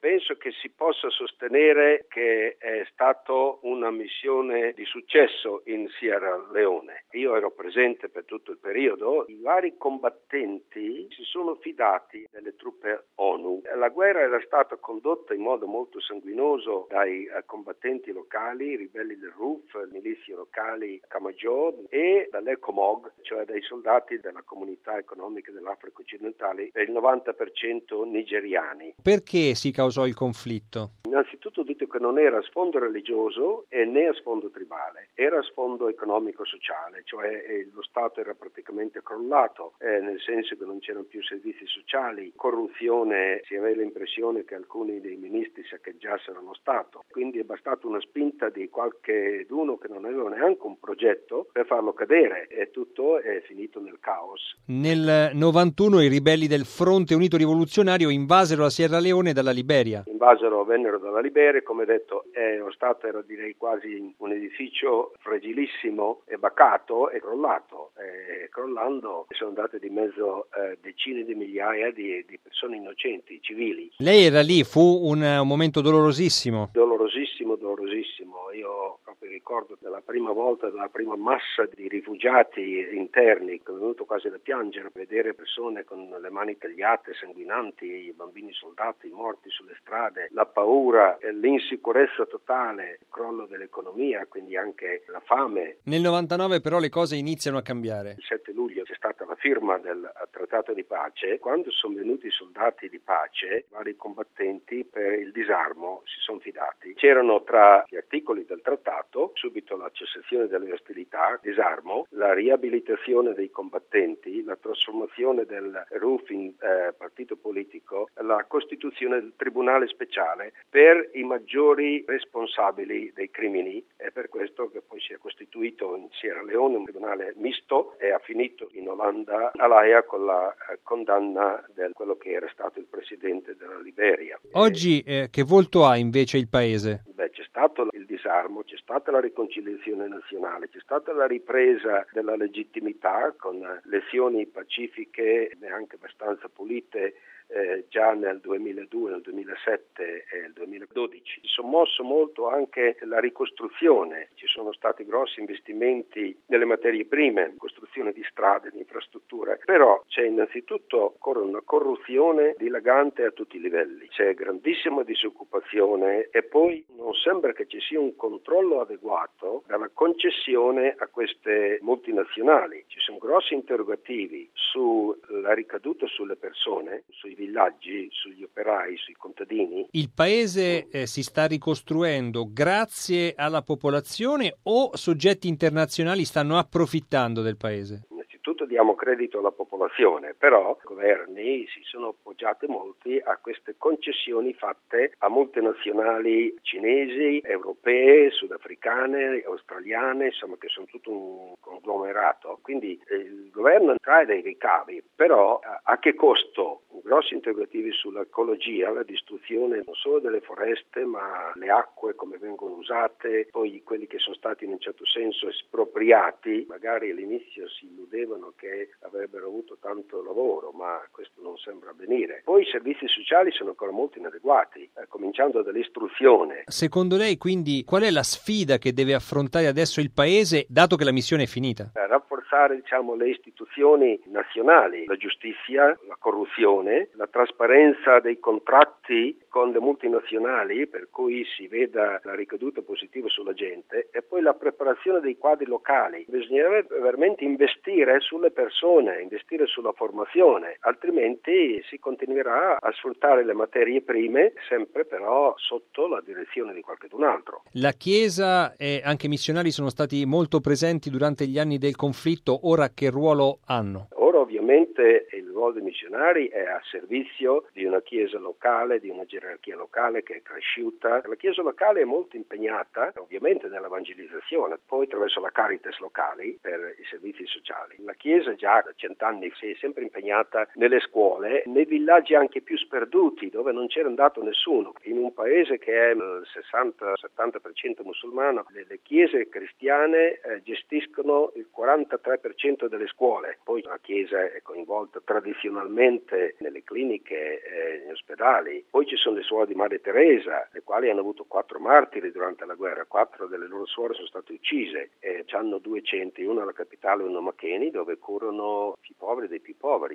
Penso che si possa sostenere che è stata una missione di successo in Sierra Leone. Io ero presente per tutto il periodo. I vari combattenti si sono fidati delle truppe ONU. La guerra era stata condotta in modo molto sanguinoso dai combattenti locali, i ribelli del RUF, le milizie locali Kamajo e dall'ECOMOG, cioè dai soldati della Comunità Economica dell'Africa Occidentale, per il 90% nigeriani. Perché si causò il conflitto? Innanzitutto dico che non era a sfondo religioso e né a sfondo tribale, era a sfondo economico-sociale, cioè lo Stato era praticamente crollato, nel senso che non c'erano più servizi sociali, corruzione, si aveva l'impressione che alcuni dei ministri saccheggiassero lo Stato, quindi è bastata una spinta di qualcheduno che non aveva neanche un progetto per farlo cadere e tutto è finito nel caos. Nel 91 i ribelli del Fronte Unito Rivoluzionario invasero la Sierra Leone dalla Liberia. Vennero dalla Liberia, come detto, lo Stato era direi quasi un edificio fragilissimo e bacato e crollato. Crollando sono andate di mezzo decine di migliaia di persone innocenti, civili. Lei era lì, fu un momento dolorosissimo. Dolorosissimo. Io proprio ricordo della prima volta, della prima massa di rifugiati interni, che è venuto quasi da piangere, vedere persone con le mani tagliate, sanguinanti, i bambini soldati morti sulle strade, la paura, l'insicurezza totale, il crollo dell'economia, quindi anche la fame. Nel 99 però le cose iniziano a cambiare. Il 7 luglio c'è stata la firma del trattato di pace. Quando sono venuti i soldati di pace, vari combattenti per il disarmo si sono fidati. C'erano tra gli articoli del trattato subito la cessazione delle ostilità, disarmo, la riabilitazione dei combattenti, la trasformazione del RUF in partito politico, la costituzione del tribunale speciale per i maggiori responsabili dei crimini. È per questo che poi si è costituito in Sierra Leone un tribunale misto e ha finito in Olanda all'Aia con la condanna di quello che era stato il presidente della Liberia. Oggi che volto ha invece il paese? C'è stato il disarmo, c'è stata la riconciliazione nazionale, c'è stata la ripresa della legittimità con elezioni pacifiche e anche abbastanza pulite già nel 2002, nel 2007 e nel 2012. Si sono mosso molto anche la ricostruzione, ci sono stati grossi investimenti nelle materie prime, costruzione di strade, di infrastrutture, però c'è innanzitutto ancora una corruzione dilagante a tutti i livelli, c'è grandissima disoccupazione e poi non sembra che ci sia un controllo adeguato dalla concessione a queste multinazionali. Ci sono grossi interrogativi sulla ricaduta sulle persone, sui villaggi, sugli operai, sui contadini. Il paese si sta ricostruendo grazie alla popolazione o soggetti internazionali stanno approfittando del paese? Innanzitutto diamo credito alla popolazione, però i governi si sono appoggiati molti a queste concessioni fatte a multinazionali cinesi, europee, sudafricane, australiane, insomma che sono tutto un conglomerato. Quindi il governo trae dei ricavi, però a che costo? Grossi interrogativi sull'ecologia, la distruzione non solo delle foreste ma le acque come vengono usate, poi quelli che sono stati in un certo senso espropriati, magari all'inizio si illudevano che avrebbero avuto tanto lavoro ma questo non sembra avvenire. Poi i servizi sociali sono ancora molto inadeguati, cominciando dall'istruzione. Secondo lei quindi qual è la sfida che deve affrontare adesso il paese dato che la missione è finita? Rafforzare le istituzioni nazionali, la giustizia, la corruzione, la trasparenza dei contratti con le multinazionali per cui si veda la ricaduta positiva sulla gente e poi la preparazione dei quadri locali. Bisognerebbe veramente investire sulle persone, investire sulla formazione, altrimenti si continuerà a sfruttare le materie prime sempre però sotto la direzione di qualcun altro. La Chiesa e anche i missionari sono stati molto presenti durante gli anni del conflitto, ora che ruolo hanno? Ora ovviamente il ruolo dei missionari è a servizio di una chiesa locale, di una gerarchia locale che è cresciuta. La chiesa locale è molto impegnata ovviamente nell'evangelizzazione, poi attraverso la Caritas locali per i servizi sociali. La chiesa già da 100 anni si è sempre impegnata nelle scuole, nei villaggi anche più sperduti dove non c'era andato nessuno. In un paese che è il 60-70% musulmano, le chiese cristiane gestiscono il 43% delle scuole. Poi la chiesa è coinvolta tra tradizionalmente nelle cliniche e negli ospedali. Poi ci sono le suore di Madre Teresa, le quali hanno avuto 4 martiri durante la guerra, 4 delle loro suore sono state uccise e hanno 2 centri, uno alla capitale e uno a Macheni, dove curano i più poveri dei più poveri.